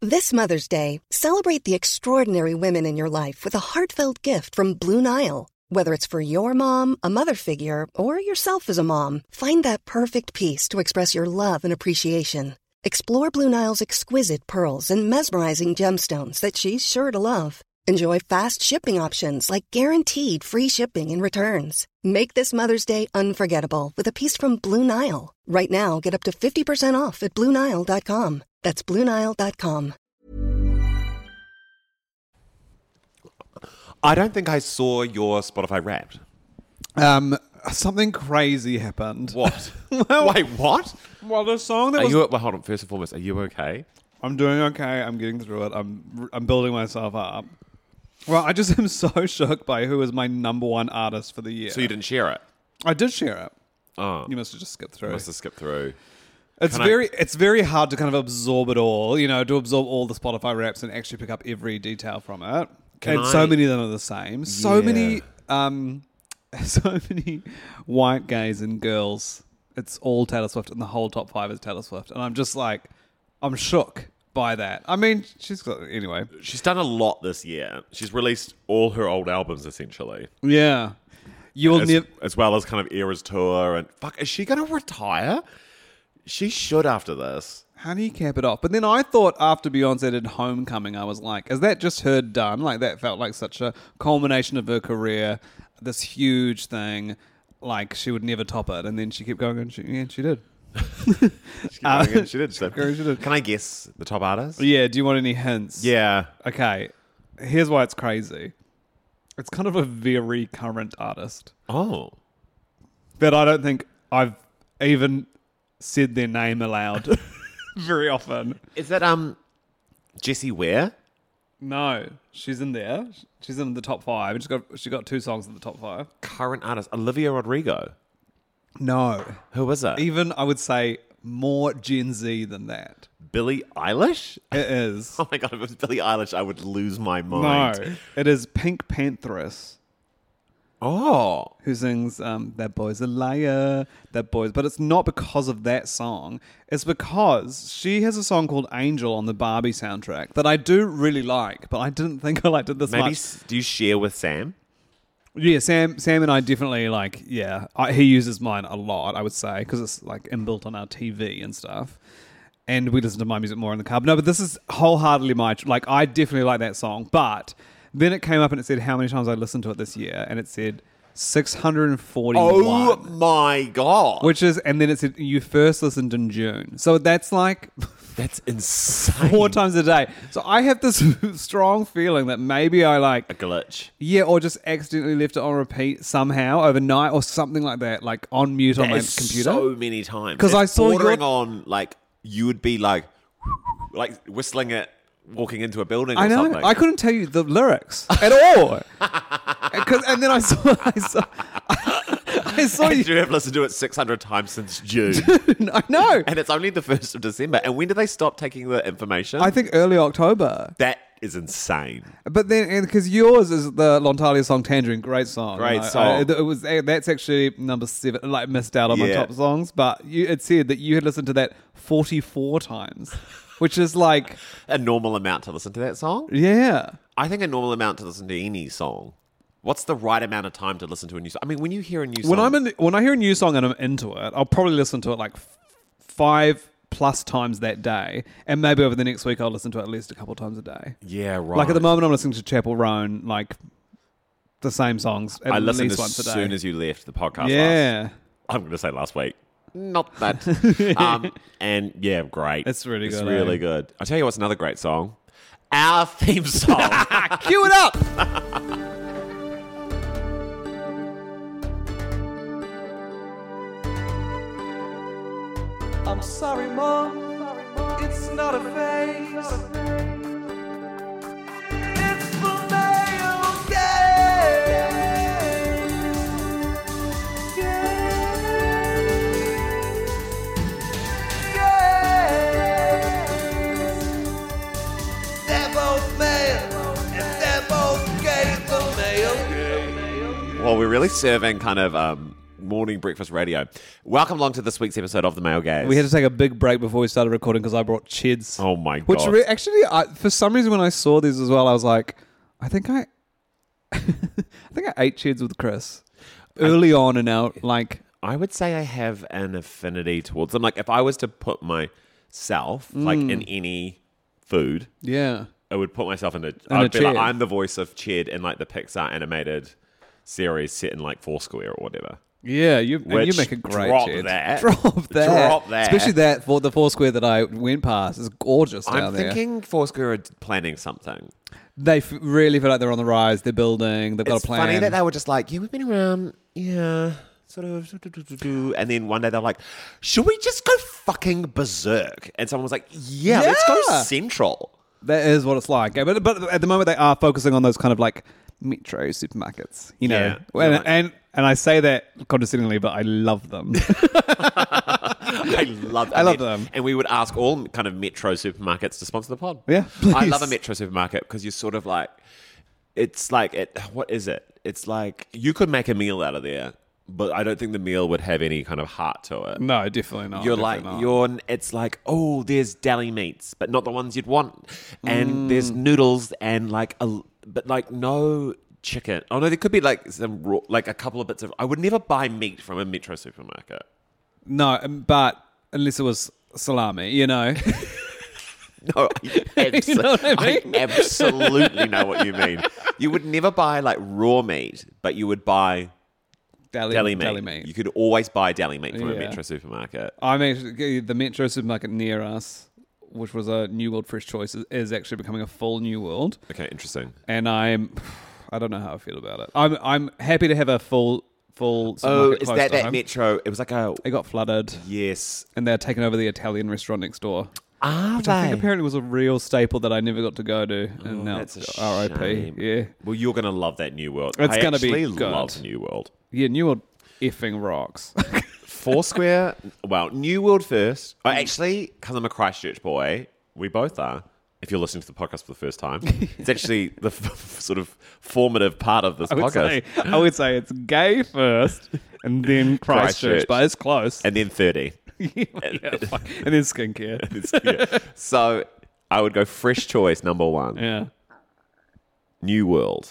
This Mother's Day, celebrate the extraordinary women in your life with a heartfelt gift from Blue Nile. Whether it's for your mom, a mother figure, or yourself as a mom, find that perfect piece to express your love and appreciation. Explore Blue Nile's exquisite pearls and mesmerizing gemstones that she's sure to love. Enjoy fast shipping options like guaranteed free shipping and returns. Make this Mother's Day unforgettable with a piece from Blue Nile. Right now, get up to 50% off at BlueNile.com. That's BlueNile.com. I don't think I saw your Spotify Wrapped. Something crazy happened. What? Well, Wait, what? Well, the song that Well, hold on. First and foremost, are you okay? I'm doing okay. I'm getting through it. I'm building myself up. Well, I just am so shook by who is my number one artist for the year. So you didn't share it? I did share it. Oh. You must have just skipped through. Must have skipped through. It's very hard to kind of absorb it all, to absorb all the Spotify Wraps and actually pick up every detail from it. So many of them are the same. So many white gays and girls. It's all Taylor Swift, and the whole top 5 is Taylor Swift. And I'm just like, I'm shook by that. I mean, anyway. She's done a lot this year. She's released all her old albums, essentially. Yeah. As well as kind of Eras Tour. And fuck, is she going to retire? She should after this. How do you cap it off? But then I thought after Beyonce did Homecoming, I was like, is that just her done? Like, that felt like such a culmination of her career, this huge thing. Like, she would never top it. And then she kept going, and she did. She did. So. Can I guess the top artist? Yeah, do you want any hints? Yeah. Okay, here's why it's crazy. It's kind of a very current artist. Oh. But I don't think I've even said their name aloud very often. Is that Jessie Ware? No, she's in there. She's in the top 5. And she got 2 songs in the top 5. Current artist, Olivia Rodrigo. No. Who is it? Even, I would say, more Gen Z than that. Billie Eilish? It is. Oh my God, if it was Billie Eilish, I would lose my mind. No, it is Pink Pantheress. Oh. Who sings That Boy's a Liar, That Boy's... But it's not because of that song. It's because she has a song called Angel on the Barbie soundtrack that I do really like, but I didn't think I liked it this much. Do you share with Sam? Yeah, Sam and I definitely he uses mine a lot, I would say, because it's like inbuilt on our TV and stuff. And we listen to my music more in the car. No, but this is wholeheartedly I definitely like that song. But then it came up and it said how many times I listened to it this year. And it said 641. Oh my God. And then it said you first listened in June. So that's like... That's insane. 4 times a day. So I have this strong feeling that maybe I a glitch. Yeah, or just accidentally left it on repeat somehow overnight or something like that, like on mute on my computer. So many times. Because I saw bordering on you would be like whistling it walking into a building or something. I couldn't tell you the lyrics at all. And then I saw and you have listened to it 600 times since June. I know. And it's only the 1st of December. And when do they stop taking the information? I think early October. That is insane. But then, because yours is the Lontalia song Tangerine, great song. Great song. That's actually number 7, missed out on my top songs. But it said that you had listened to that 44 times, which is like... a normal amount to listen to that song? Yeah. I think a normal amount to listen to any song. What's the right amount of time to listen to a new song? I mean, when you hear a new song... When I hear a new song and I'm into it, I'll probably listen to it 5+ times that day. And maybe over the next week, I'll listen to it at least a couple times a day. Yeah, right. At the moment, I'm listening to Chapel Roan, the same songs at least once a day. As soon as you left the podcast I'm going to say last week. Not that. And yeah, great. It's really good. It's really good. I'll tell you what's another great song. Our theme song. Cue it up! I'm sorry, Mom. It's not a phase. It's the male They're both male, and they're both gay. The male. Well, we're really serving kind of morning breakfast radio. Welcome along to this week's episode of The Male Gaze. We had to take a big break before we started recording because I brought Cheds. Oh my God. Which actually, for some reason, when I saw these as well, I was like, I think I ate Cheds with Chris early on in our, like... I would say I have an affinity towards them. Like, if I was to put myself, like, in any food... Yeah. I would put myself in I'd be like, I'm the voice of Ched in like the Pixar animated series set in like Foursquare or whatever. Yeah, you Which, make a great drop Ched. that. Drop that. Drop that. Especially that for the Foursquare that I went past is gorgeous down I'm there. thinking Foursquare are planning something. They really feel like they're on the rise. They're building. They've got It's a plan. funny that they were just like, yeah, we've been around, yeah, sort of, and then one day they're like, should we just go fucking berserk? And someone was like, yeah. Let's go central. That is what it's like. Yeah, but at the moment they are focusing on those kind of like metro supermarkets, you know. Yeah. And I say that condescendingly, but I love them. I love them. And we would ask all kind of metro supermarkets to sponsor the pod. Yeah, I love please. a metro supermarket because you're sort of like, it's like, what is it? It's like you could make a meal out of there, but I don't think the meal would have any kind of heart to it. No, definitely not. You're definitely like, not. it's like, oh, there's deli meats, but not the ones you'd want. And there's noodles and like, but like no chicken. Oh no, there could be like some raw, like a couple of bits of, I would never buy meat from a metro supermarket. No, but unless it was salami, you know. No, You know what I mean? I absolutely know what you mean. You would never buy like raw meat, but you would buy deli meat. You could always buy deli meat from a Yeah. metro supermarket. I'm actually the Metro supermarket near us, which was a New World Fresh Choice, is actually becoming a full New World, Okay, interesting. and I don't know how I feel about it. I'm happy to have a full Oh, supermarket is close that to that home. metro? It was like a It got flooded, yes. and they're taking over the Italian restaurant next door, Are which they? I think apparently was a real staple that I never got to go to, and now that's it's a RIP. shame. Yeah, Well, you're gonna love that New World. It's I gonna be actually good. love New World. yeah, New World effing rocks. Foursquare. Well, New World first. Actually, because I'm a Christchurch boy, we both are. If you're listening to the podcast for the first time, it's actually the sort of formative part of this podcast. I would say it's gay first, and then Christchurch, Christchurch. but it's close. And then 30. Yeah, fine. And then skincare. Yeah. So I would go fresh choice, number one. Yeah. New World.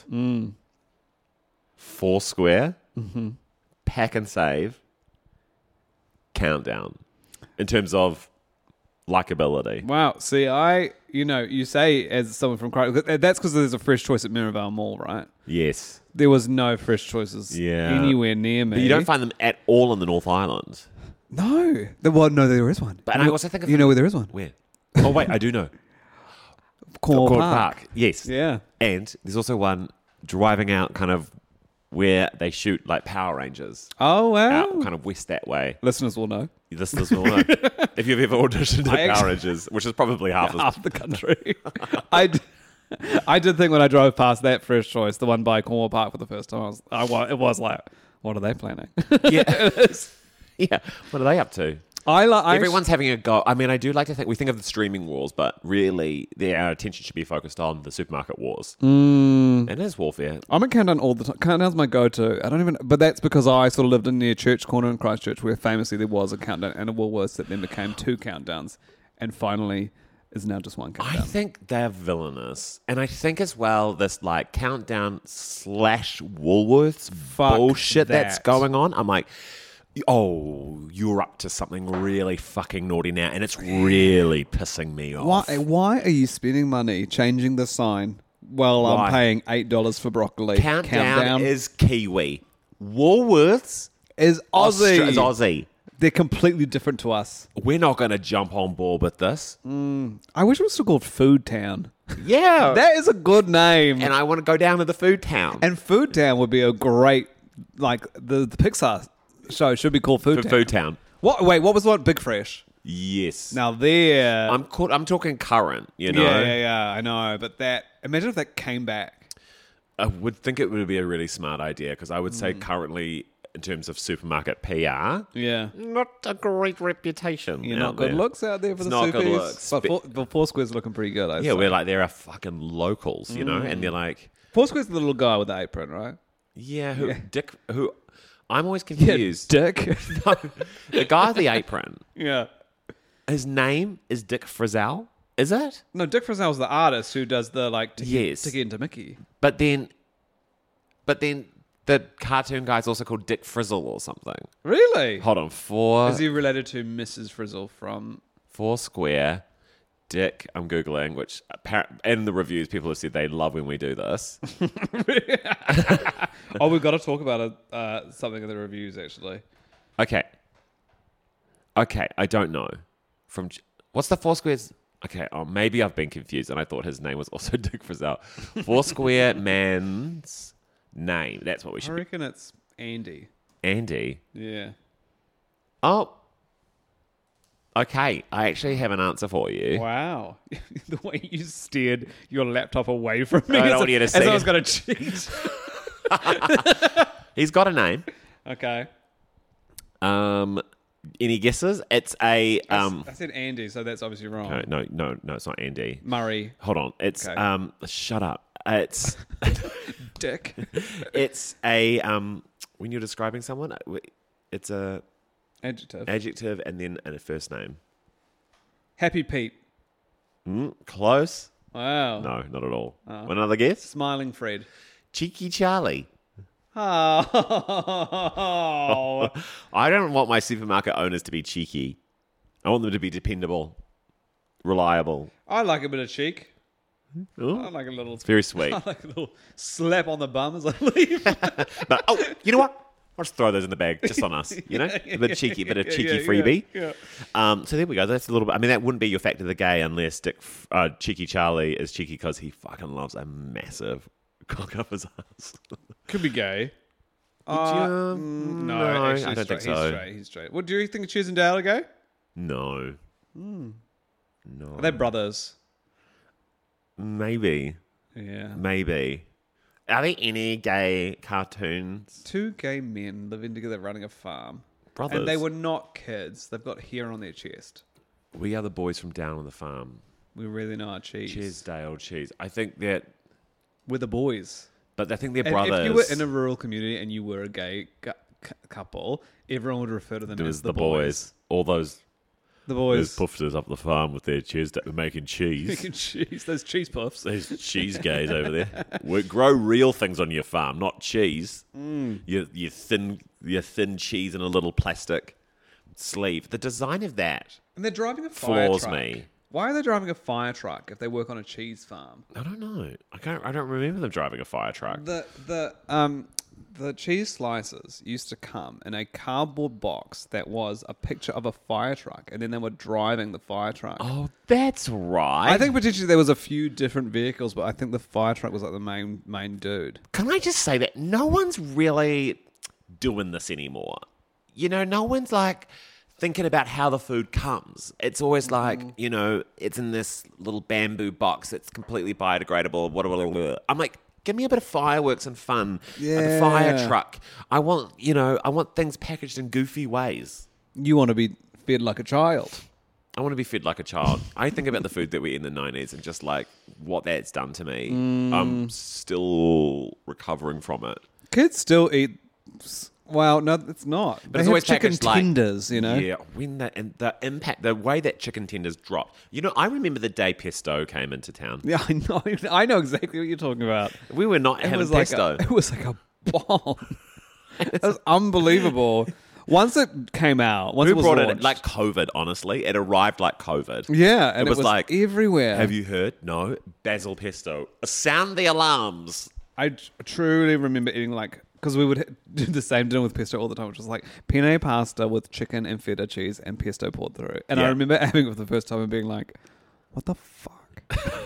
Foursquare. Mm-hmm. Pack and Save. Countdown. In terms of likability. Wow. See, you say as someone from Christchurch, that's because there's a fresh choice at Merivale Mall, right? Yes. There was no fresh choices anywhere near me. But you don't find them at all on the North Island. No. No, there is one. But I also think of you know where there is one? Where? Oh, wait, I do know. Cornwall Cornwall Park. Yes. Yeah. And there's also one driving out kind of where they shoot like Power Rangers. Oh, wow. Out kind of west that way. Listeners will know. Listeners will know. If you've ever auditioned at Power Rangers, which is probably half Half the country. I did think when I drove past that fresh choice, the one by Cornwall Park for the first time, it was like, what are they planning? Yeah. Yeah. What are they up to? Everyone's having a go. I mean, I do like to think we think of the streaming wars, but really, our attention should be focused on the supermarket wars. And it is warfare. I'm at Countdown all the time. Countdown's my go-to. But that's because I sort of lived in near Church Corner in Christchurch, where famously there was a Countdown and a Woolworths that then became two Countdowns, and finally is now just one Countdown. I think they're villainous, and I think as well this like Countdown / Woolworths bullshit that's that. going on. I'm like, oh, you're up to something really fucking naughty now, and it's really pissing me off. Why are you spending money changing the sign while Why? I'm paying $8 for broccoli? Countdown is Kiwi. Woolworths is Aussie. Is Aussie. They're completely different to us. We're not going to jump on board with this. I wish it was still called Food Town. Yeah. That is a good name. And I want to go down to the food town. And Food Town would be a great, like, the Pixar show should be called Food Town. Food town. What? Wait, what was the one? Big Fresh. Yes. Now there. I'm talking current, you know. Yeah, I know. But imagine if that came back. I would think it would be a really smart idea because I would say currently, in terms of supermarket PR, Yeah. not a great reputation. You're out not good there. looks out there for It's the not Supers. good looks. But Foursquare's looking pretty good, Yeah, we're like, they're fucking locals, you know, and they're like, Foursquare's the little guy with the apron, right? yeah, Dick, I'm always Yeah, confused. Dick. The guy with the apron, Yeah. his name is Dick Frizzell, is it? No, Dick Frizzell's the artist who does the Yes. Tiki into Mickey. But then the cartoon guy's also called Dick Frizzle or something. Really? Hold on, Is he related to Mrs. Frizzle from? Foursquare, Dick. I'm googling, which in the reviews people have said they love when we do this. Oh, we've got to talk about something in the reviews actually. Okay, I don't know. What's the Foursquare's? Okay, maybe I've been confused and I thought his name was also Dick Frizzell. Foursquare man's name. That's what we I should be. reckon it's Andy. Andy. Yeah. Oh. Okay, I actually have an answer for you. Wow. The way you steered your laptop away from me I don't as, want you to as see I was it. going to cheat. He's got a name. Okay. Any guesses? It's a I said Andy, so that's obviously wrong. no, it's not Andy. Murray. Hold on. It's Okay. shut up. It's Dick. it's a when you're describing someone, it's a Adjective. adjective and then a first name. Happy Pete. Close? Wow. No, not at all. Another guess? Smiling Fred. Cheeky Charlie. Oh. I don't want my supermarket owners to be cheeky. I want them to be dependable, reliable. I like a bit of cheek. Ooh, I like a little. very sweet. I like a little slap on the bum as I leave. But you know what? I'll just throw those in the bag just on us. You know, a bit of cheeky freebie. Yeah. So there we go. That's a little bit. I mean, that wouldn't be your factor of the gay unless Cheeky Charlie is cheeky because he fucking loves a massive cock up his ass. Could be gay. No, No, actually, I don't think so. He's straight. What do you think? Cheers and Dale are gay? No, Are they brothers? maybe. Yeah. Maybe. Are there any gay cartoons? Two gay men living together running a farm. Brothers. And they were not kids. They've got hair on their chest. We are the boys from down on the farm. We really know our cheese. Cheers, Dale. Cheese. I think that, We're the boys. but I think they're And brothers. if you were in a rural community and you were a gay couple, everyone would refer to them it as was the boys. All those The boys. puffers up the farm with their cheese, making cheese. Making cheese. Those cheese puffs. Those cheese gays over there. Grow real things on your farm, not cheese. Your thin cheese in a little plastic sleeve. The design of that And they're driving a fire floors truck. me. Why are they driving a fire truck if they work on a cheese farm? I don't know. I don't remember them driving a fire truck. The cheese slices used to come in a cardboard box that was a picture of a fire truck, and then they were driving the fire truck. Oh, that's right. I think potentially there was a few different vehicles, but I think the fire truck was like the main dude. Can I just say that no one's really doing this anymore? You know, no one's like thinking about how the food comes. It's always like, you know, it's in this little bamboo box that's completely biodegradable. Blah, blah, blah, blah. I'm like, give me a bit of fireworks and fun. A fire truck. I want things packaged in goofy ways. You want to be fed like a child. I want to be fed like a child. I think about the food that we ate in the 90s and just like what that's done to me. I'm still recovering from it. Kids still eat. Well, no, it's not. But They it's have always chicken packaged like tenders, you know. Yeah, when the impact, the way that chicken tenders dropped. You know, I remember the day pesto came into town. Yeah, I know exactly what you're talking about. We were not having pesto. It was like a bomb. It was unbelievable. Once it came out, once Who it was brought it launched, like COVID? Honestly, it arrived like COVID. yeah, and it was like everywhere. Have you heard? No, basil pesto. Sound the alarms. I truly remember eating because we would do the same dinner with pesto all the time, which was like penne pasta with chicken and feta cheese and pesto poured through. And I Yeah. remember having it for the first time and being like, "What the fuck?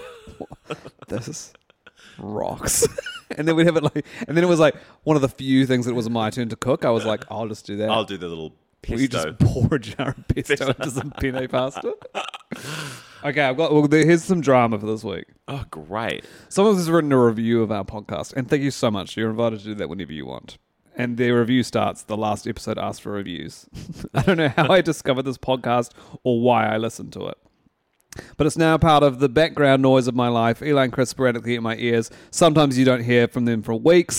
This rocks." And then we'd have it and then it was like one of the few things that was my turn to cook. I was like, "I'll just do that." I'll do the little Will you pesto. just pour a jar of pesto into some penne pasta? Okay, here's some drama for this week. Oh, great. Someone has written a review of our podcast, and thank you so much. You're invited to do that whenever you want. And their review starts, the last episode asked for reviews. I don't know how I discovered this podcast or why I listened to it. But it's now part of the background noise of my life. Eli and Chris sporadically in my ears. Sometimes you don't hear from them for weeks.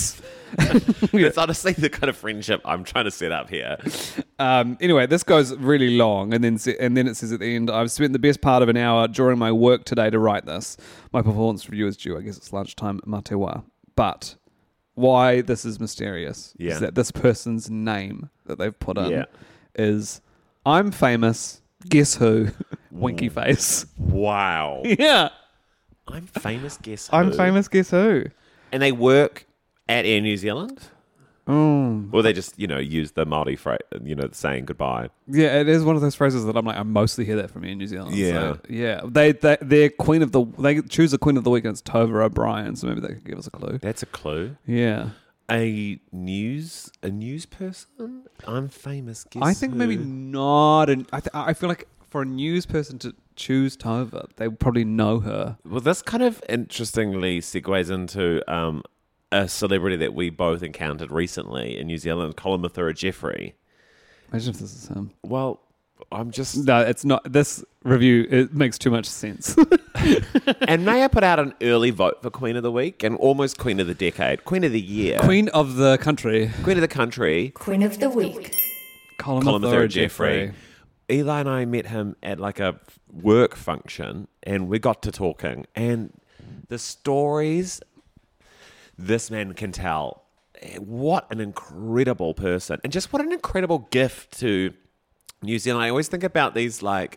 It's honestly the kind of friendship I'm trying to set up here. Anyway, this goes really long, and then it says at the end, I've spent the best part of an hour during my work today to write this. My performance review is due. I guess it's lunchtime, Matewa. But why this is mysterious is that this person's name that they've put in is I'm famous, guess who? Winky face. Wow. Yeah. I'm famous, guess who? I'm famous, guess who? And they work at Air New Zealand? Oh. Or they just, use the Māori phrase, saying goodbye. Yeah, it is one of those phrases that I'm like, I mostly hear that from Air New Zealand. Yeah. So, yeah. They're queen of they choose a queen of the week and it's Tova O'Brien, so maybe they could give us a clue. That's a clue. Yeah. A news person? I'm famous, guess I think who? maybe not. I feel like for a news person to choose Tova, they would probably know her. Well, this kind of interestingly segues into a celebrity that we both encountered recently in New Zealand, Colin Mathura-Jeffrey. Imagine if this is him. Well, I'm just... No, it's not. This review, it makes too much sense. And may I put out an early vote for Queen of the Week and almost Queen of the Decade, Queen of the Year. Queen of the country. Queen of the country. Queen of the Week. Colin Mathura-Jeffrey. Eli and I met him at like a work function and we got to talking, and the stories this man can tell, what an incredible person, and just what an incredible gift to New Zealand. I always think about these like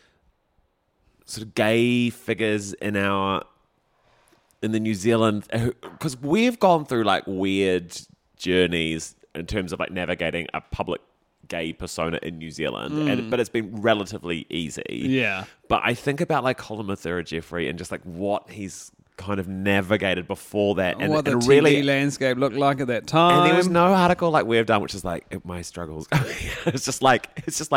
sort of gay figures in the New Zealand, because we've gone through like weird journeys in terms of like navigating a public gay persona in New Zealand, but it's been relatively easy. Yeah. But I think about like Colin Mathura-Jeffrey and just like what he's kind of navigated before that, and what the TV really landscape looked like at that time. And there was no article like we've done, which is like my struggles. it's just like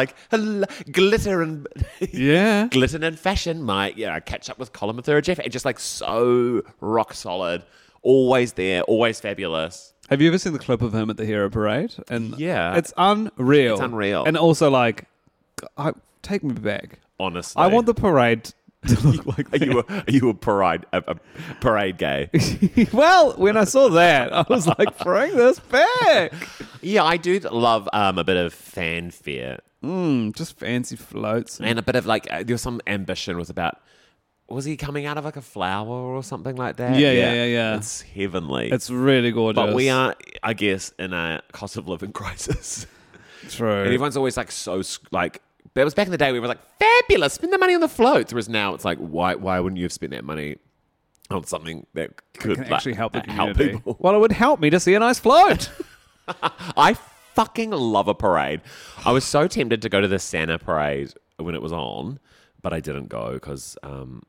glitter and glitter and fashion. I catch up with Colin Mathura-Jeffrey, and just like so rock solid, always there, always fabulous. Have you ever seen the clip of him at the Hero Parade? And yeah, it's unreal. It's unreal, and also like, take me back. Honestly, I want the parade to look like that. Are you a parade gay? Well, when I saw that, I was like, bring this back. Yeah, I do love a bit of fanfare. Just fancy floats. And a bit of like, there was some ambition was he coming out of like a flower or something like that? Yeah. It's heavenly. It's really gorgeous. But we are, I guess, in a cost of living crisis. True. And everyone's always like so like, but it was back in the day we were like, fabulous, spend the money on the floats. Whereas now it's like, why wouldn't you have spent that money on something that could can actually help the help community? people? Well, it would help me to see a nice float. I fucking love a parade. I was so tempted to go to the Santa parade when it was on, but I didn't go because I'm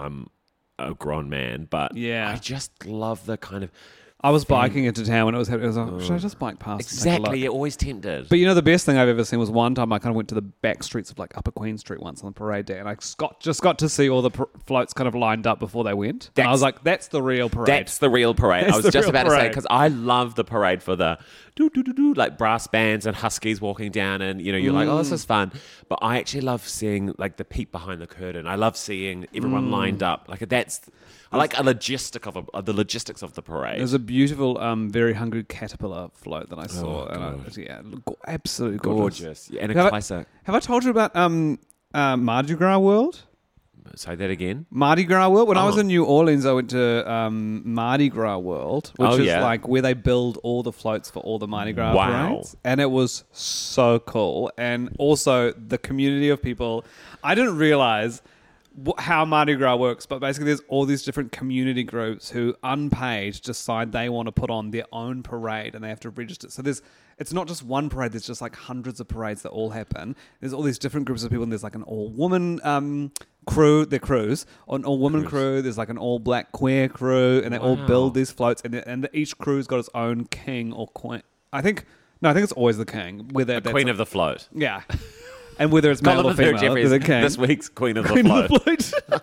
a grown man. But yeah, I just love the kind of... I was biking into town when it was happening. I was like, should I just bike past? Exactly, you're always tempted. But you know, the best thing I've ever seen was one time I kind of went to the back streets of like Upper Queen Street once on parade day, and I just got to see all the floats kind of lined up before they went. And I was like, that's the real parade. That's the real parade. I was just about to say, because I love the parade for the do like brass bands and huskies walking down, and you're like, oh, this is fun. But I actually love seeing like the peep behind the curtain. I love seeing everyone lined up. Like I like the logistics of the parade. There's a beautiful, very hungry caterpillar float that I saw. Absolutely gorgeous. Yeah, and a classic. Have I told you about Mardi Gras World? Say that again. Mardi Gras World. When I was in New Orleans, I went to Mardi Gras World, which is like where they build all the floats for all the Mardi Gras parades. And it was so cool. And also the community of people. I didn't realize how Mardi Gras works, but basically there's all these different community groups who unpaid decide they want to put on their own parade, and they have to register. So it's not just one parade, there's just like hundreds of parades that all happen. There's all these different groups of people, and there's like an all-woman crew, they're crews, an all-woman crew, there's like an all-black queer crew, and they all build these floats, and each crew's got its own king or queen. I think it's always the king. The queen of the float. Yeah. And whether it's male or female, Jeffrey is the king. This week's Queen of the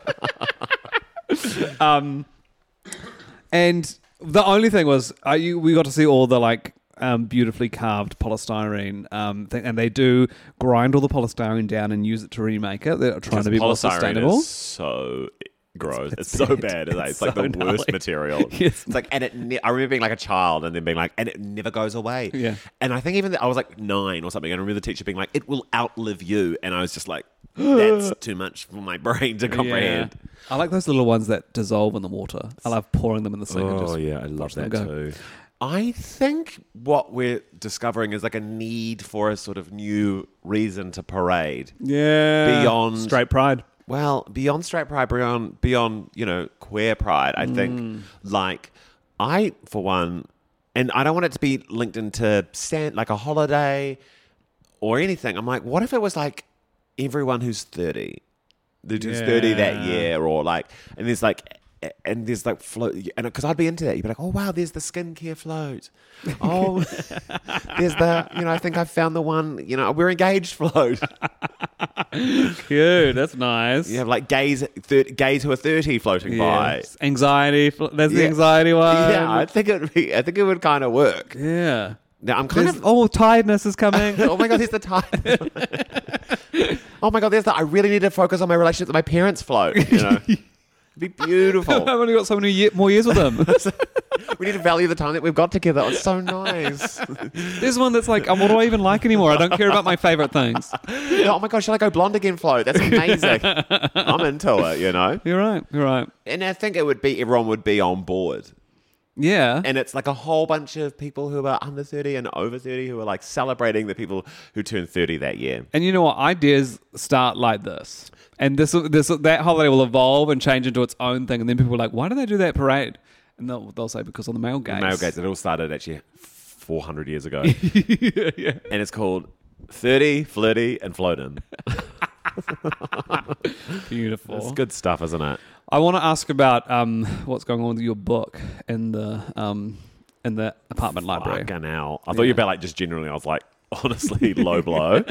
Float. And the only thing was, we got to see all the like beautifully carved polystyrene thing, and they do grind all the polystyrene down and use it to remake it. They're trying to be more sustainable. Is so gross. It's so bad. It's like so the worst gnarly. material. Yes. It's like, and I remember being like a child and then being like, and it never goes away. Yeah. And I think even I was like 9 or something, and I remember the teacher being like, it will outlive you. And I was just like, that's too much for my brain to comprehend. Yeah. I like those little ones that dissolve in the water. I love pouring them in the sink. and Oh, just yeah, I love watch them that go. too. I think what we're discovering is like a need for a sort of new reason to parade. Yeah. Beyond- straight pride. Well, beyond straight pride, beyond queer pride, I think, like, I, for one, and I don't want it to be linked into like a holiday or anything. I'm like, what if it was like everyone who's 30, who's 30 that year, or like, and there's like float, and because I'd be into that. You'd be like, oh wow, there's the skincare float. Oh, there's the, I think I found the one. We're engaged float. Cute. That's nice. You have like gays who are 30 floating by. Yes. Anxiety. There's the Yeah. anxiety one. Yeah, I think it would kind of work. Yeah. Now I'm kind of. Tiredness is coming. Oh my god, there's the time. Oh my god, there's the. I really need to focus on my relationship with my parents float. It'd be beautiful. I've only got so many more years with them. We need to value the time that we've got together. It's so nice. There's one that's like, what do I even like anymore? I don't care about my favorite things. Oh my god, shall I go blonde again float? That's amazing. I'm into it. You're right. And I think everyone would be on board. Yeah. And it's like a whole bunch of people who are under 30 and over 30 who are like celebrating the people who turned 30 that year. And you know what? Ideas start like this. And that holiday will evolve and change into its own thing. And then people are like, why do they do that parade? And they'll say, because on the male gaze. The male gaze, it all started actually 400 years ago. Yeah. And it's called 30, Flirty, and Floatin'. Beautiful. It's good stuff, isn't it? I want to ask about what's going on with your book in the apartment library. Fucking hell. I thought you were about like just generally, I was like, honestly, low blow.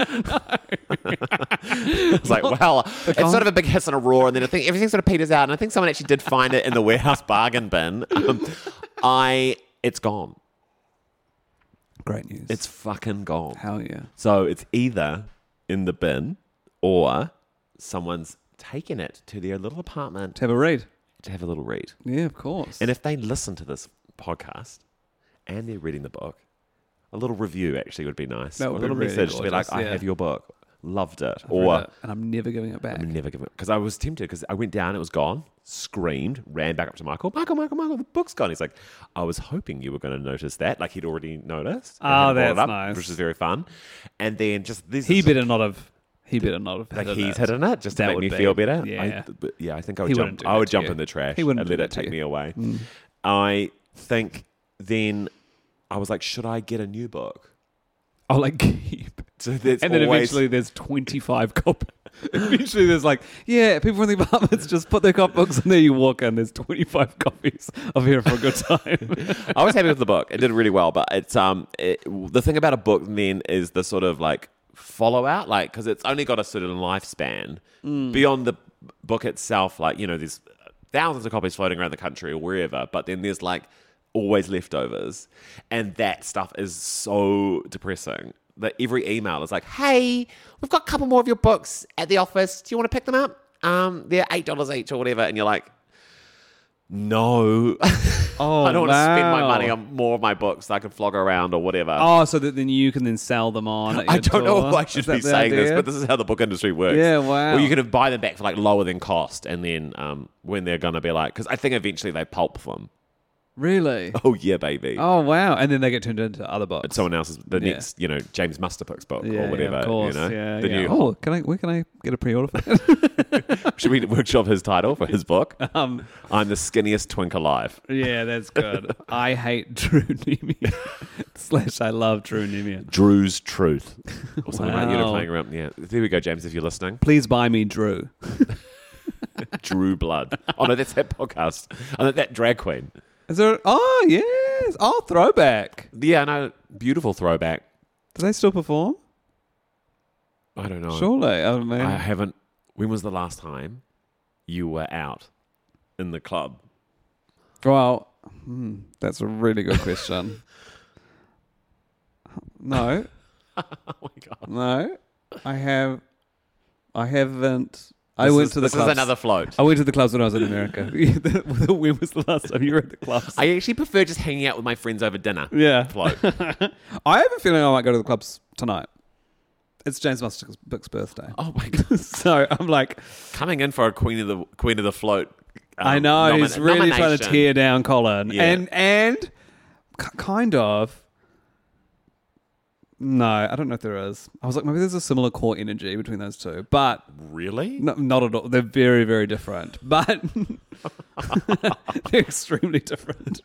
It's like, well, it's sort of a big hiss and a roar, and then I think everything sort of peters out, and I think someone actually did find it in the warehouse bargain bin. It's gone. Great news. It's fucking gone. Hell yeah. So it's either in the bin or someone's taken it to their little apartment To have a read. to have a little read. Yeah, of course. And if they listen to this podcast and they're reading the book, a little review actually would be nice. That would a be little really message to be like, gorgeous, I yeah. have your book. Loved it. I've Or read it, and I'm never giving it back. I'm never giving it. Because I was tempted because I went down, it was gone, screamed, ran back up to Michael, the book's gone. He's like, I was hoping you were going to notice that. Like he'd already noticed. and Oh, hadn't brought it that's up, nice. Which was very fun. And then just this. He better not have. Like he's hidden it just to That make would me be- feel better. yeah. I think I He would wouldn't jump. do I that would to jump you. in the trash He wouldn't and do let that it to take you. me away. I think then I was like, should I get a new book? I'll like keep. So there's And then always, eventually there's 25 copies. Eventually there's like, people in the apartments just put their books and there you walk in, there's 25 copies of Here for a Good Time. I was happy with the book. It did really well, but it's the thing about a book then is the sort of like follow out, like because it's only got a certain lifespan beyond the book itself. Like there's thousands of copies floating around the country or wherever, but then there's like always leftovers, and that stuff is so depressing. That every email is like, hey, we've got a couple more of your books at the office. Do you want to pick them up? They're $8 each or whatever. And you're like, no. Oh, I don't want to spend my wow. money on more of my books so I can flog around or whatever. Oh, so that then you can then sell them on at your I don't know tour? if I should Is that be the saying this, idea? but this is how the book industry works. Yeah, wow. Or you can buy them back for like lower than cost, and then when they're going to be like, because I think eventually they pulp them. Really? Oh, yeah, baby. Oh, wow. And then they get turned into other books. It's someone else's, the Yeah. next, James Musterpick's book Yeah, or whatever. of course. The Yeah. new. Oh, where can I get a pre-order for that? Should we workshop his title for his book? Um, I'm the skinniest twink alive. Yeah, that's good. I hate Drew Nemia. / I love Drew Nemia. Drew's Truth. Or something like Wow. playing around. Yeah. There we go, James, if you're listening. Please buy me Drew. Drew Blood. Oh, no, that's that podcast. Oh, that drag queen. Is there? Oh, yes. Oh, throwback. Yeah, no, beautiful throwback. Do they still perform? I don't know. Surely. Oh, man. I haven't. When was the last time you were out in the club? Well, that's a really good question. No. Oh my god. No. I haven't. I went to the This clubs. is another float. I went to the clubs when I was in America. When was the last time you were at the clubs? I actually prefer just hanging out with my friends over dinner. Yeah. Float. I have a feeling I might go to the clubs tonight. It's James Mustick's birthday. Oh my god. So I'm like, Coming in for a Queen of the Float. I know he's really trying to nomination. tear down Colin, Yeah. and kind of. No, I don't know if there is. I was like, maybe there's a similar core energy between those two, but Really? no, not at all. They're very, very different, but they're extremely different.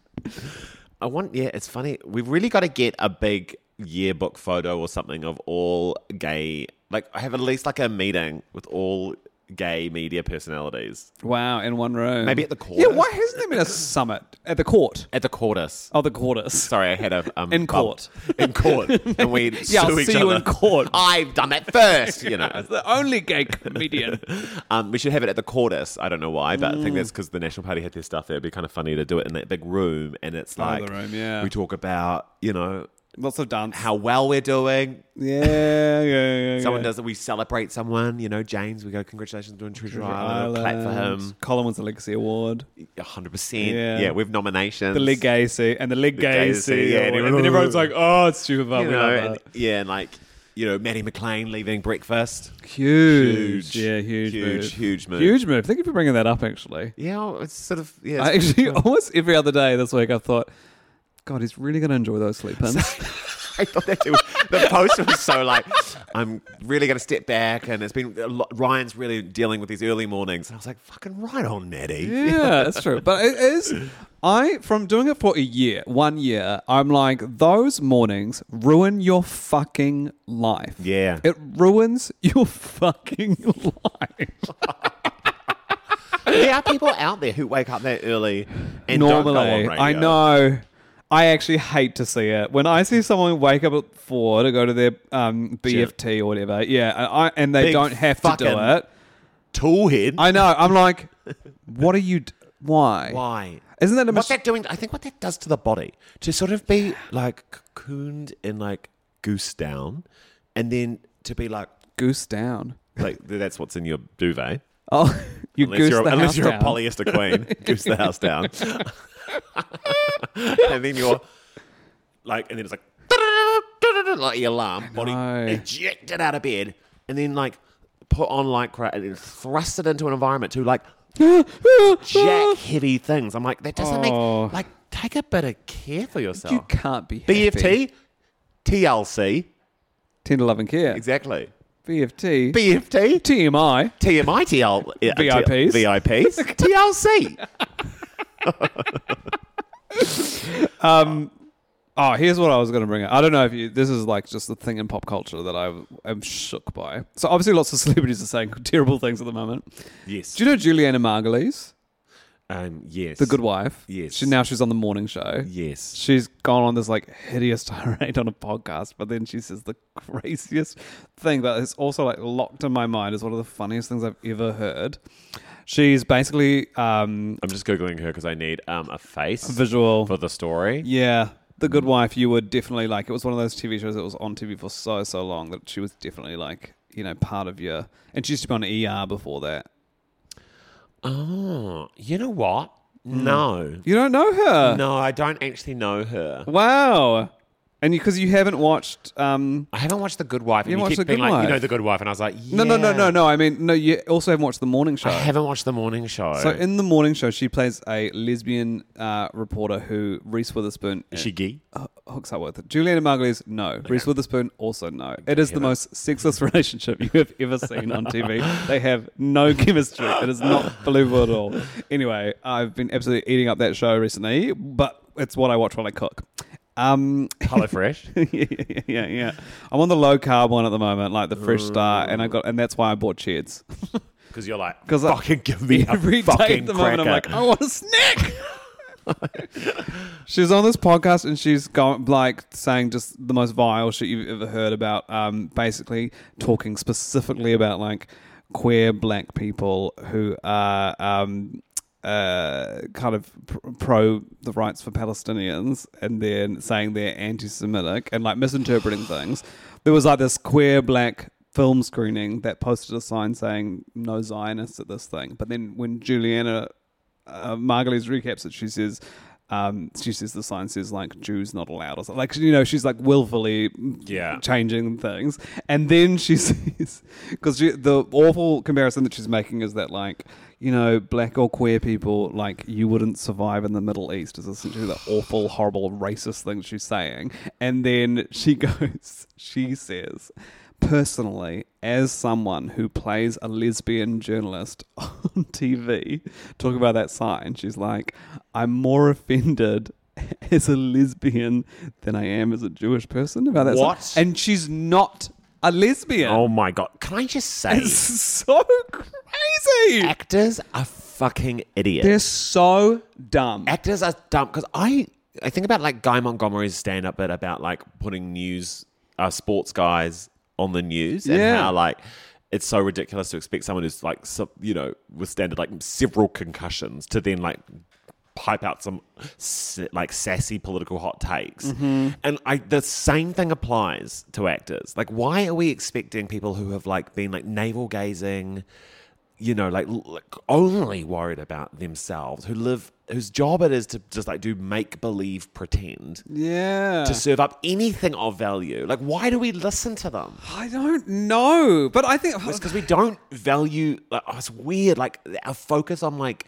It's funny. We've really got to get a big yearbook photo or something of all gay. Like, I have at least like a meeting with all gay media personalities. Wow, in one room. Maybe at the court. Yeah, why hasn't there been a summit at the court? At the Cordis. Oh, the Cordis. Sorry, I had a In court. in court, and we Yeah, I'll sue each see you other. in court. I've done that first, you know. As the only gay comedian. We should have it at the Cordis. I don't know why, but I think that's because the National Party had their stuff there. It'd be kind of funny to do it in that big room, and it's like the room, yeah. we talk about, you know, Lots of dance. how well we're doing. Yeah. Someone does it. We celebrate someone. You know, James. We go, congratulations on doing Treasure Island. Clap for him. Colin wins the Legacy Award. 100%. Yeah. Yeah, we have nominations. The Legacy and the Legacy. yeah, Award. And then everyone's like, oh, it's stupid. But You we know, love and, it. yeah, and like, you know, Maddie McLean leaving breakfast. Huge. Yeah, huge move. Huge move. Thank you for bringing that up, actually. Yeah, well, it's sort of, yeah. I it's actually, almost every other day this week, I thought, God, he's really going to enjoy those sleep-ins. I thought that too. The post was so like, I'm really going to step back, and it's been a lot, Ryan's really dealing with these early mornings. And I was like, fucking right on, Maddie. Yeah, that's true. But it is, from doing it for 1 year, I'm like, those mornings ruin your fucking life. Yeah. It ruins your fucking life. There are people out there who wake up that early and don't go on Normally, radio. I know. I actually hate to see it. When I see someone wake up at 4 to go to their BFT or whatever, and they Big don't have to do fucking it. Toolhead. I know. I'm like, what are you... Why? Why? Isn't that a What's that doing? I think what that does to the body, to sort of be like cocooned in like goose down, and then to be like goose down? that's what's in your duvet. Oh, you Unless goose you're, the unless house you're down. a polyester queen, goose the house down. And then you're like, and then it's like, like your alarm, body No. ejected out of bed, and then like put on lycra and then thrust it into an environment to like jack heavy things. I'm like, that doesn't Oh. make, like, take a bit of care for yourself. You can't be happy. BFT, TLC, Tender love and care. exactly. BFT. BFT, TMI. TMI, VIPs. VIPs, TLC. Here's what I was going to bring up. I don't know if this is like just a thing in pop culture that I'm shook by. So obviously lots of celebrities are saying terrible things at the moment. Yes. Do you know Juliana Margulies? Yes. The Good Wife? Yes. She's on the morning show. Yes. She's gone on this like hideous tirade on a podcast, but then she says the craziest thing that is also like locked in my mind as one of the funniest things I've ever heard. She's basically I'm just Googling her because I need a face visual for the story. Yeah. The Good Wife, you would definitely like, it was one of those TV shows that was on TV for so long that she was definitely like, part of your, and she used to be on ER before that. Oh, you know what? No. You don't know her? No, I don't actually know her. Wow. And because you haven't watched... I haven't watched The Good Wife. You And you haven't keep watched The being Good like, Wife? The Good Wife. And I was like, yeah. No. I mean, no, you also haven't watched The Morning Show. I haven't watched The Morning Show. So in The Morning Show, she plays a lesbian reporter who Reese Witherspoon Is she gay? hooks up with. Juliana Margulies, no. Reese Witherspoon, also no. It is the most sexless relationship you have ever seen on TV. They have no chemistry. It is not believable at all. Anyway, I've been absolutely eating up that show recently, but it's what I watch while I cook. Hello Fresh. Yeah. I'm on the low carb one at the moment, like the Fresh Start, and that's why I bought Cheds. Because you're like, 'Cause fucking give me every a day fucking at the moment, I'm cracker. like, I want a snack. She's on this podcast and she's going like saying just the most vile shit you've ever heard about. Basically talking specifically about like queer black people who are kind of pro the rights for Palestinians, and then saying they're anti-Semitic and like misinterpreting things. There was like this queer black film screening that posted a sign saying no Zionists at this thing. But then when Juliana Margulies recaps it, she says the sign says like Jews not allowed or something. Like, you know, she's like willfully changing things. And then she says, because the awful comparison that she's making is that like, you know, black or queer people, like, you wouldn't survive in the Middle East is essentially the awful, horrible, racist thing she's saying. And then she says, personally, as someone who plays a lesbian journalist on TV, talking about that sign, she's like, I'm more offended as a lesbian than I am as a Jewish person about that What? sign. And she's not a lesbian. Oh my God. Can I just say, It's so crazy. actors are fucking idiots. They're so dumb. Actors are dumb because I think about like Guy Montgomery's stand-up bit about like putting sports guys on the news and how like it's so ridiculous to expect someone who's like withstanded like several concussions to then like pipe out some like sassy political hot takes. And the same thing applies to actors. Like, why are we expecting people who have like been like navel gazing, you know, like only worried about themselves, whose job it is to just like do make believe pretend to serve up anything of value? Like, why do we listen to them? I don't know, but I think It's because we don't value. Like, it's weird. Like, our focus on like,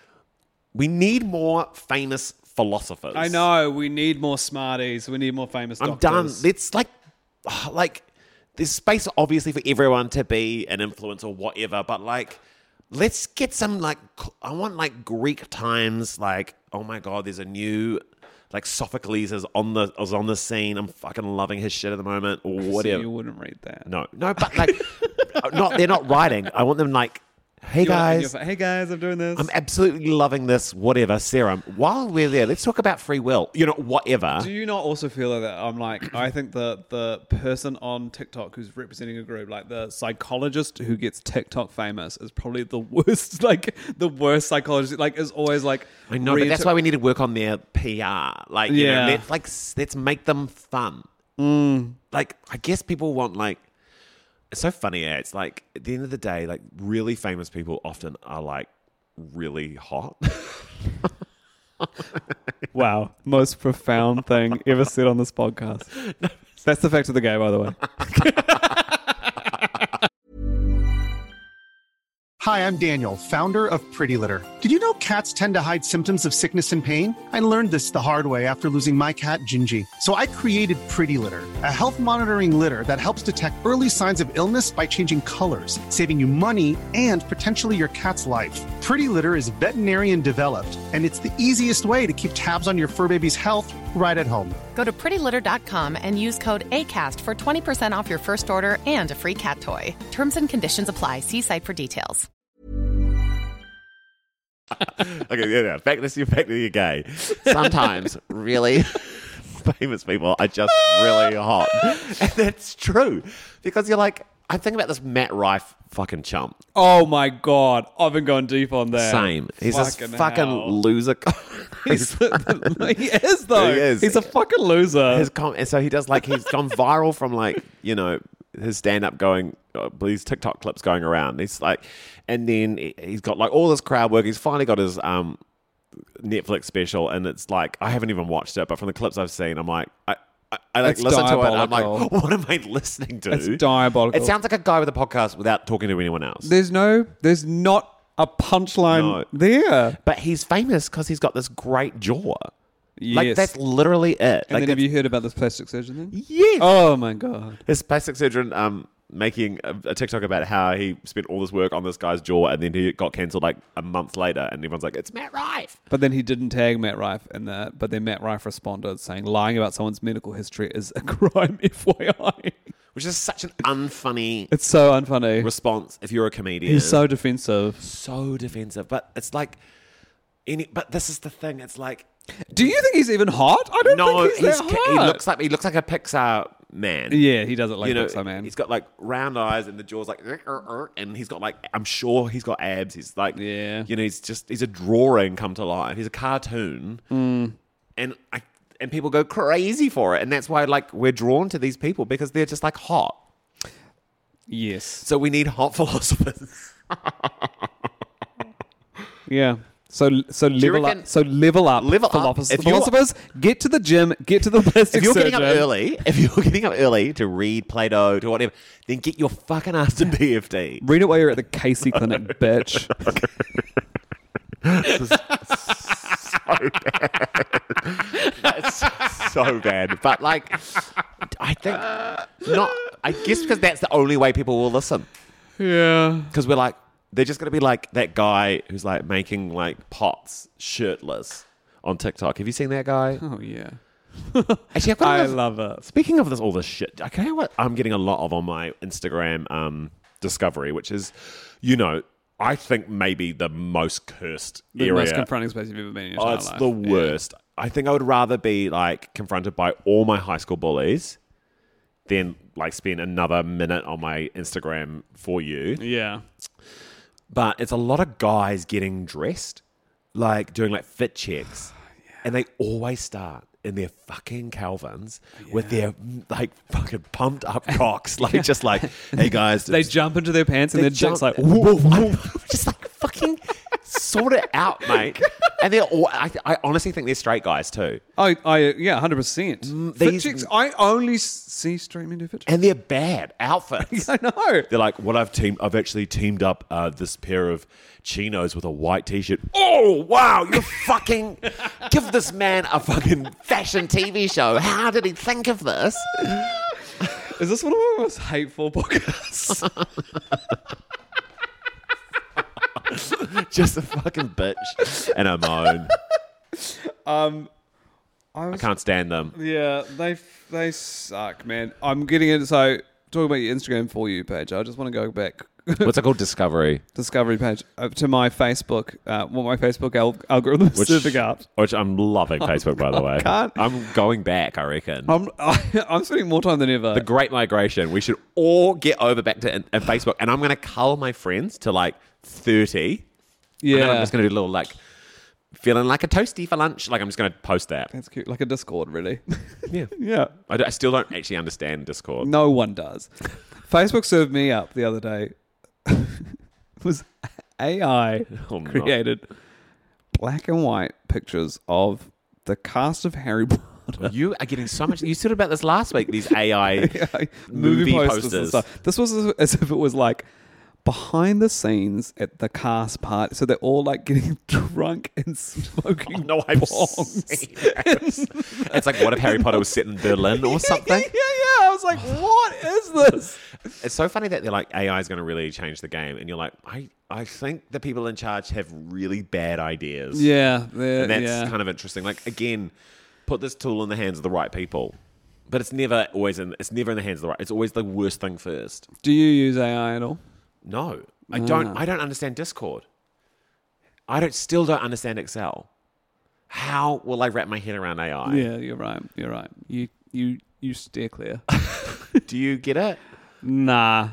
we need more famous philosophers. I know we need more smarties. We need more famous I'm doctors. done. It's like there's space obviously for everyone to be an influence or whatever, but like, let's get some like, I want like Greek times. Like, oh my God, there's a new like Sophocles is on the scene. I'm fucking loving his shit at the moment or whatever. So you wouldn't read that. No, but like, they're not writing. I want them like, hey guys, I'm doing this. I'm absolutely loving this, whatever, serum. While we're there, let's talk about free will. You know, whatever. Do you not also feel that I'm like, I think the person on TikTok who's representing a group, like the psychologist who gets TikTok famous is probably the worst, like the worst psychologist, like is always like. I know, but that's why we need to work on their PR. Like, you know, let's make them fun. Like, I guess people want like, it's so funny, It's like, at the end of the day, like, really famous people often are, like, really hot. Wow. Most profound thing ever said on this podcast. That's the fact of the game, by the way. Hi, I'm Daniel, founder of Pretty Litter. Did you know cats tend to hide symptoms of sickness and pain? I learned this the hard way after losing my cat, Gingy. So I created Pretty Litter, a health monitoring litter that helps detect early signs of illness by changing colors, saving you money and potentially your cat's life. Pretty Litter is veterinarian developed, and it's the easiest way to keep tabs on your fur baby's health right at home. Go to prettylitter.com and use code ACAST for 20% off your first order and a free cat toy. Terms and conditions apply. See site for details. Okay, back to you're gay. Sometimes really famous people are just really hot. And that's true. Because you're like, I'm thinking about this Matt Rife fucking chump. Oh my God. I've been going deep on that. Same. He's this fucking loser. He is, though. He is. He's a fucking loser. And so he does like, he's gone viral from like, you know, his stand-up going, these TikTok clips going around. He's like, and then he's got like all this crowd work. He's finally got his Netflix special, and it's like, I haven't even watched it, but from the clips I've seen, I'm like, I like listen to it, and I'm like, what am I listening to? It's diabolical. It sounds like a guy with a podcast without talking to anyone else. There's not a punchline there. But he's famous because he's got this great jaw. Yes. Like, that's literally it. And like, then have you heard about this plastic surgeon thing? Yes. Oh my God. This plastic surgeon making a TikTok about how he spent all this work on this guy's jaw, and then he got cancelled like a month later, and everyone's like, it's Matt Rife. But then he didn't tag Matt Rife in that. But then Matt Rife responded saying, lying about someone's medical history is a crime, FYI. Which is such an unfunny It's so unfunny. response if you're a comedian. He's so defensive. So defensive. But it's like, but this is the thing. It's like, do you think he's even hot? I don't think he's that hot. He looks like a Pixar man. Yeah, he doesn't like Pixar man. He's got like round eyes and the jaw's like, and he's got like, I'm sure he's got abs. He's like, he's a drawing come to life. He's a cartoon, and people go crazy for it, and that's why like we're drawn to these people because they're just like hot. Yes. So we need hot philosophers. Yeah. So level reckon- up. So level up. Level up. philosophers. If you're- Philosophers, get to the gym. Get to the plastic If you're surgeon. if you're getting up early to read Plato, to whatever, then get your fucking ass to BFD. Read it while you're at the Casey Clinic, bitch. It's so bad. But like, I think not. I guess because that's the only way people will listen. Yeah. Because we're like, they're just going to be like that guy who's like making like pots shirtless on TikTok. Have you seen that guy? Oh yeah. Actually, I've got I another- love it. Speaking of all this shit, okay, what I'm getting a lot of on my Instagram discovery, which is, I think maybe the most cursed The area. most confronting space you've ever been in your Oh, entire it's life. the worst. I think I would rather be like confronted by all my high school bullies than like spend another minute on my Instagram for you. Yeah. But it's a lot of guys getting dressed, like doing like fit checks, and they always start in their fucking Calvins with their like fucking pumped up cocks, like just like, hey guys, They jump into their pants and their jump- dick's like, just like fucking sort it out, mate. And they're all, I honestly think they're straight guys too. yeah, 100%. Fit these- chicks, I only see straight men do fit checks. And they're bad outfits. I know. They're like, well, I've actually teamed up this pair of chinos with a white t-shirt. Oh, wow, you fucking give this man a fucking fashion TV show. How did he think of this? Is this one of my most hateful podcasts? Just a fucking bitch and a moan. I can't stand them. Yeah, they suck, man. I'm getting it. So, talking about your Instagram For You page, I just want to go back. What's it called? Discovery. Discovery page to my Facebook. My Facebook algorithm is serving up. Which I'm loving Facebook, by the way. can't- I'm going back, I reckon. I'm spending more time than ever. The Great Migration. We should all get over back to Facebook. And I'm going to cull my friends to like 30. And then I'm just going to do a little like, feeling like a toasty for lunch. Like I'm just going to post that. That's cute. Like a Discord, really. Yeah. Yeah. I still don't actually understand Discord. No one does. Facebook served me up the other day. It was AI Oh, no. created black and white pictures of the cast of Harry Potter. You are getting so much. You said about this last week, these AI movie posters. and stuff. This was as if it was like behind the scenes at the cast part. So they're all like getting drunk and smoking No, I've bongs. seen that. It's like, what if Harry Potter was set in Berlin or something? Yeah. I was like, what is this? It's so funny that they're like, AI is going to really change the game. And you're like, I think the people in charge have really bad ideas. Yeah. And that's kind of interesting. Like, again, put this tool in the hands of the right people. But it's never in the hands of the right. It's always the worst thing first. Do you use AI at all? No, I don't. I don't understand Discord. Still don't understand Excel. How will I wrap my head around AI? Yeah, you're right. You steer clear. Do you get it? No.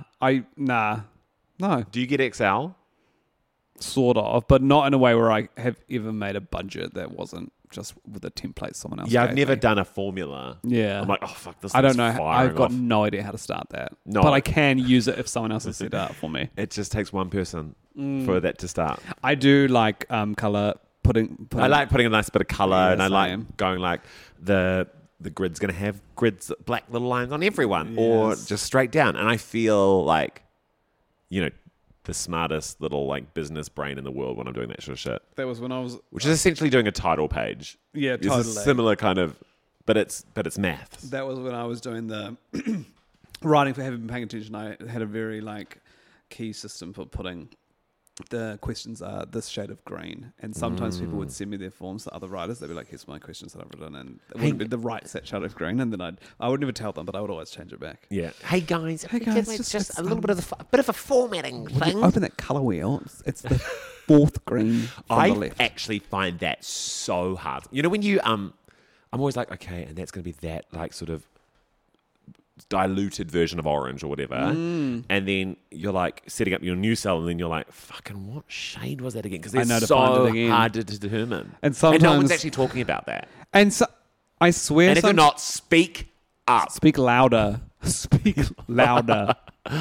Do you get Excel? Sort of, but not in a way where I have ever made a budget that wasn't just with a template someone else Yeah, I've gave never me. done a formula. Yeah. I'm like, oh fuck, this. I don't thing's know. firing I've got off. no idea how to start that. No. But I can use it if someone else has set it up for me. It just takes one person for that to start. I do like color putting. I like putting a nice bit of color, Yeah, and I like same. going like the grid's going to have black little lines on everyone, or Yes. just straight down. And I feel like, the smartest little like business brain in the world when I'm doing that sort of shit. That was when I was. Which is essentially doing a title page. Yeah, It's totally. a similar kind of, but it's maths. That was when I was doing the writing for Haven't Been Paying Attention. I had a very key system for putting the questions are this shade of green, and sometimes people would send me their forms to other writers. They'd be like, "Here's my questions that I've written," and it wouldn't be the right set shade of green, and then I would never tell them, but I would always change it back. Yeah. Hey guys, it's just a little bit of a formatting thing. Open that color wheel. It's the fourth green from I the left. actually find that so hard. When you I'm always like, okay, and that's going to be that like sort of diluted version of orange or whatever, and then you're like setting up your new cell, and then you're like, fucking what shade was that again? Because I know it's to find so it again. hard to determine, And no sometimes- one's actually talking about that. And so, I swear, And if you're not, speak up. speak louder. Speak louder.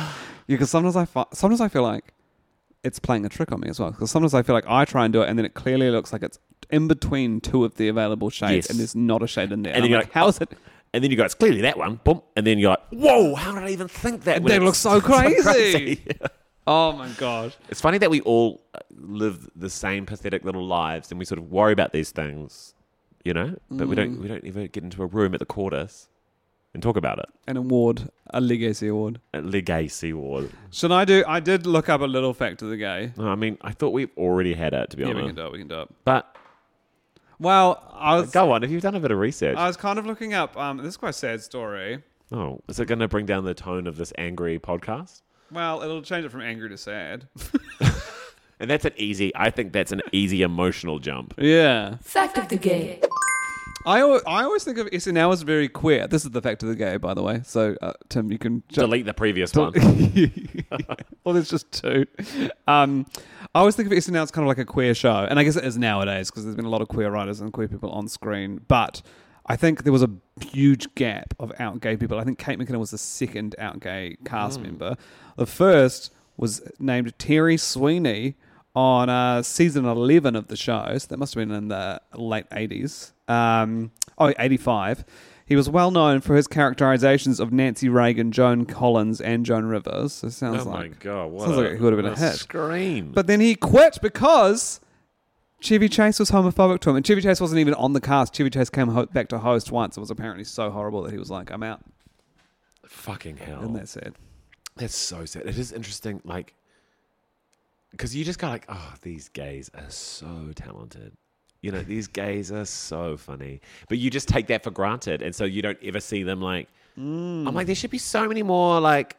because sometimes I feel like it's playing a trick on me as well. Because sometimes I feel like I try and do it, and then it clearly looks like it's in between two of the available shades, Yes. and there's not a shade in there. And then I'm you're like, like, how is it? And then you go, it's clearly that one. Boom. And then you're like, whoa, how did I even think that? And when they it's look so crazy. crazy. Oh my gosh. It's funny that we all live the same pathetic little lives and we sort of worry about these things, you know? But we don't ever get into a room at the Cordis and talk about it. An award, a legacy award. A legacy award. Should I do? I did look up a little fact of the gay. No, I mean, I thought we already had it, to be Yeah, honest. we can do it. But Well, I was go on, if you've done a bit of research. I was kind of looking up. This is quite a sad story. Oh, is it going to bring down the tone of this angry podcast? Well, it'll change it from angry to sad. And that's I think that's an easy emotional jump. Yeah. Fact of the gay. I always think of SNL as very queer. This is the fact of the gay, by the way. So, Tim, you can Delete the previous one. Well, there's just two. I always think of SNL as kind of like a queer show, and I guess it is nowadays because there's been a lot of queer writers and queer people on screen. But I think there was a huge gap of out gay people. I think Kate McKinnon was the second out gay cast member. The first was named Terry Sweeney on season 11 of the show. So that must have been in the late 80s. 85. He was well known for his characterizations of Nancy Reagan, Joan Collins, and Joan Rivers. So it sounds Oh my like God, what sounds like he would have been a hit. Scream. But then he quit because Chevy Chase was homophobic to him, and Chevy Chase wasn't even on the cast. Chevy Chase came back to host once. It was apparently so horrible that he was like, "I'm out." Fucking hell. And that's it. That's so sad. It is interesting, like, because you just go like, oh, these gays are so talented. You know, these gays are so funny. But you just take that for granted. And so you don't ever see them like, I'm like, there should be so many more like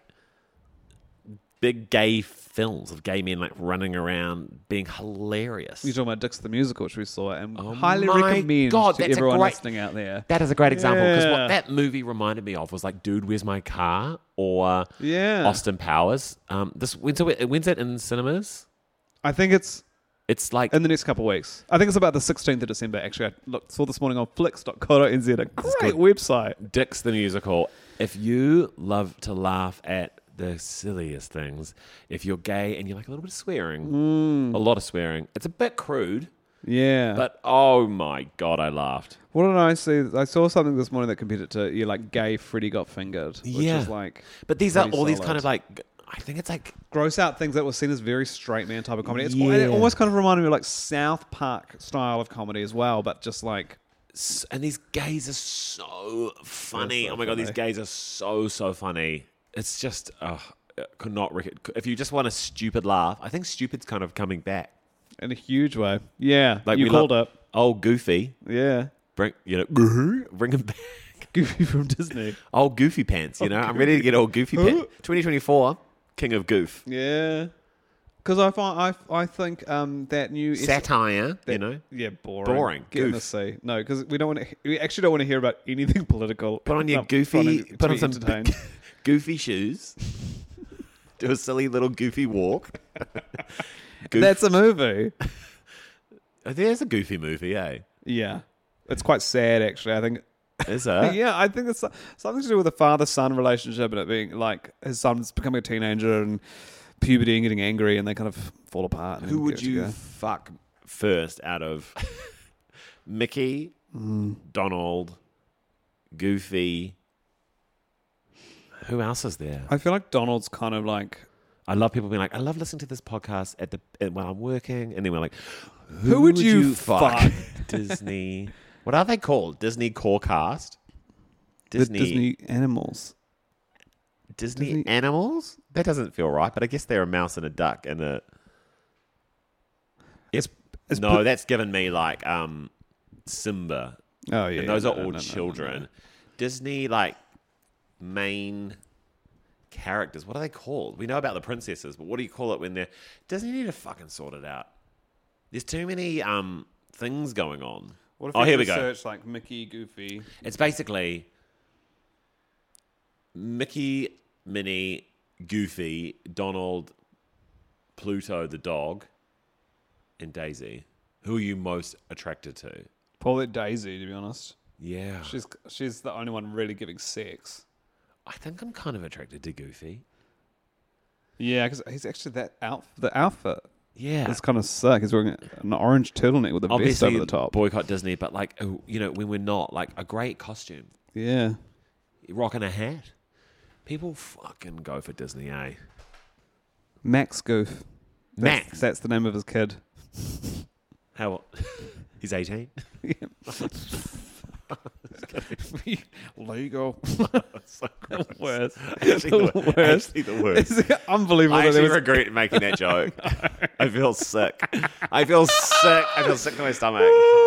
big gay films of gay men like running around being hilarious. You're talking about Dix the Musical, which we saw, and Oh highly my recommend God, to that's a everyone great- listening out there. That is a great example because Yeah. what that movie reminded me of was like, Dude, Where's My Car? Or Yeah. Austin Powers. When's it in cinemas? I think it's It's like in the next couple of weeks. I think it's about the 16th of December, actually. I saw this morning on flix.co.nz, a great website. Dix the Musical. If you love to laugh at the silliest things, if you're gay and you like a little bit of swearing, a lot of swearing, it's a bit crude, Yeah. but oh my God, I laughed. What did I see? I saw something this morning that compared it to like gay Freddy Got Fingered, which Yeah. is like But these are pretty all these solid. kind of like, I think it's like, gross out things that were seen as very straight man type of comedy. And Yeah. it almost kind of reminded me of like South Park style of comedy as well, but just like and these gays are so funny. so Oh my God, these funny. gays are so funny. It's just, could not, if you just want a stupid laugh, I think stupid's kind of coming back. in a huge way. Yeah, Like you we called love- it. Oh, Goofy. Yeah, Bring him back. Goofy from Disney. Old Goofy pants, you know. I'm ready to get old Goofy pants. 2024, King of Goof. Yeah, because I think that new Satire, you know. Yeah, boring. Boring. Get in the Goof. sea. No, because we actually don't want to hear about anything political. Put on your No, goofy, to put on be some entertained. goofy shoes. Do a silly little goofy walk. Goof. That's a movie. There's a Goofy movie, eh? Yeah, it's quite sad actually. I think. Is it? Yeah, I think it's something to do with a father-son relationship and it being like his son's becoming a teenager and puberty and getting angry and they kind of fall apart. and Who would get you together. fuck first out of Mickey, Donald, Goofy? Who else is there? I feel like Donald's kind of like. I love people being like, I love listening to this podcast while I'm working, and then we're like, Who would you fuck? Disney. What are they called? Disney Corecast. The Disney animals. Disney animals? That doesn't feel right, but I guess they're a mouse and a duck and a. No, that's given me like Simba. Oh yeah, And those are all no. children. Disney like main characters. What are they called? We know about the princesses, but what do you call it when they're Disney need to fucking sort it out. There's too many things going on. What if Oh, you here we go. search like Mickey, Goofy? It's basically Mickey, Minnie, Goofy, Donald, Pluto the dog, and Daisy. Who are you most attracted to? Probably Daisy, to be honest. Yeah. She's the only one really giving sex. I think I'm kind of attracted to Goofy. Yeah, because he's actually the outfit. Yeah. It's kind of sick. He's wearing an orange turtleneck with a vest Obviously, over the top. boycott Disney, but like, when we're not, like a great costume, Yeah. rocking a hat, people fucking go for Disney, eh? Max Goof. Max? That's the name of his kid. How? He's 18. Legal. Worst. Actually the worst. It's unbelievable. I that there actually was- regret making that joke. I feel sick. I feel sick to my stomach.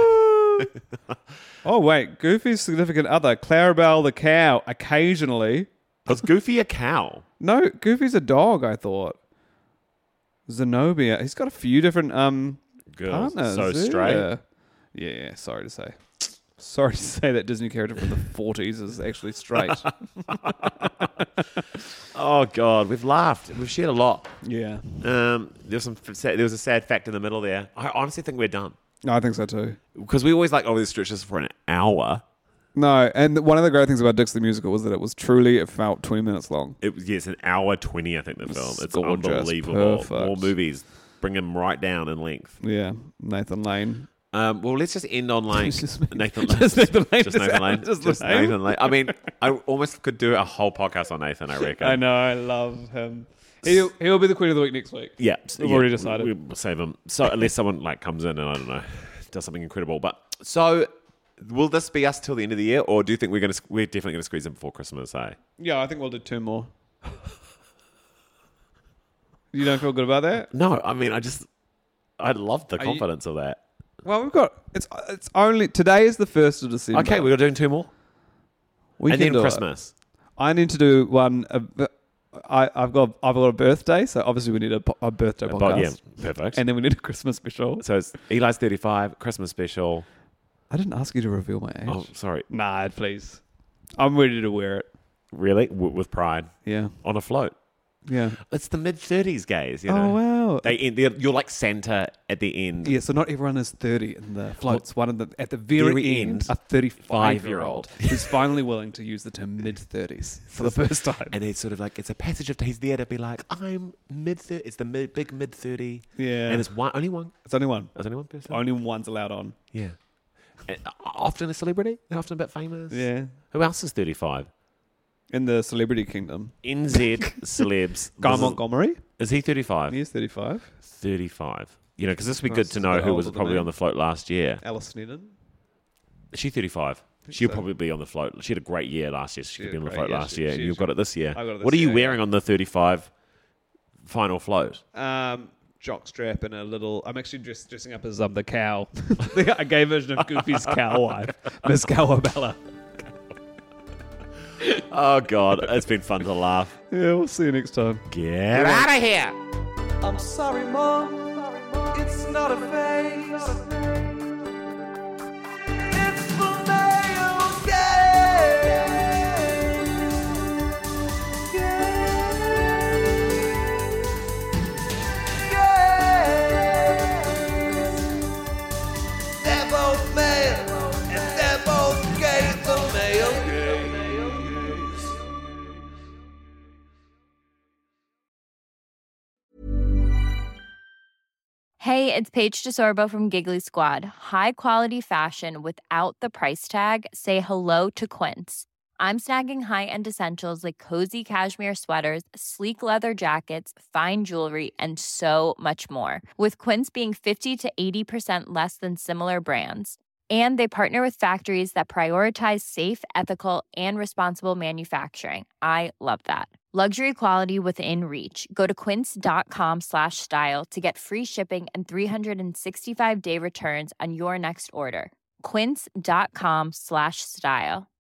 Oh, wait. Goofy's significant other, Clarabelle the cow, occasionally. Was Goofy a cow? No, Goofy's a dog, I thought. Zenobia. He's got a few different Girls, partners. so straight. Yeah, sorry to say. Sorry to say that Disney character from the 40s is actually straight. Oh God, we've laughed. We've shared a lot. Yeah. There was a sad fact in the middle there. I honestly think we're done No, I think so too. because we always like, this stretches for an hour. No, and one of the great things about Dix the Musical was that it felt 20 minutes long. It was an hour 20. I think the film. It's gorgeous, unbelievable. perfect. More movies bring them right down in length. Yeah, Nathan Lane. Well, let's just end on like Just Nathan Lane. just Nathan Lane. Just Nathan Lane. Just Just the name. Nathan Lane. I mean, I almost could do a whole podcast on Nathan, I reckon. I know, I love him. He'll be the Queen of the Week next week. Yeah. We've already decided. We'll save him. So unless someone like comes in and I don't know, does something incredible. But so will this be us till the end of the year, or do you think we're definitely gonna squeeze in before Christmas, eh? Yeah, I think we'll do 2 more. You don't feel good about that? No, I mean I love the you- confidence of that. Well, we've got it's only today is the 1st of December. Okay, we're doing 2 more. we And can then do it. Christmas. I need to do one. I've got a birthday, so obviously we need a birthday podcast. But yeah, perfect. And then we need a Christmas special. So it's Eli's 35, Christmas special. I didn't ask you to reveal my age. Oh, sorry. Nah, please. I'm ready to wear it. Really? With pride. Yeah. On a float. Yeah. It's the mid-30s, guys. You know? Oh, wow. You're like Santa at the end. Yeah, so not everyone is 30 in the floats. One at the very end, a 35-year-old who's finally willing to use the term mid-30s for the first time. And it's sort of like, it's a passage of, he's there to be like, I'm mid-30. It's the big mid-30. Yeah. And it's only one. It's only one. There's only one person. Only one's allowed on. Yeah. And often a celebrity. They're often a bit famous. Yeah. Who else is 35? In the celebrity kingdom. NZ celebs. Guy Montgomery. Is he 35? He's 35. 35. You know, because this would be Well, good this to is know a bit who was older than probably me. on the float last year. Alice Snedden. Is she 35? She'll so. probably be on the float. She had a great year last year. She could had be a on the great float year. last She- year. And she's- you've got it this year. I got it this What are you year, wearing on the 35 final float? Jockstrap and a little. I'm actually dressing up as the cow, a gay version of Goofy's cow wife, Miss Cowabella. Oh, God. It's been fun to laugh. Yeah, we'll see you next time. Get out of here. I'm sorry, Mom. It's not a phase. It's the male gaze. They're both male, and they're both gay. The male gaze. Hey, it's Paige DeSorbo from Giggly Squad. High quality fashion without the price tag. Say hello to Quince. I'm snagging high-end essentials like cozy cashmere sweaters, sleek leather jackets, fine jewelry, and so much more. With Quince being 50 to 80% less than similar brands. And they partner with factories that prioritize safe, ethical, and responsible manufacturing. I love that. Luxury quality within reach. Go to quince.com/style to get free shipping and 365-day returns on your next order. Quince.com/style.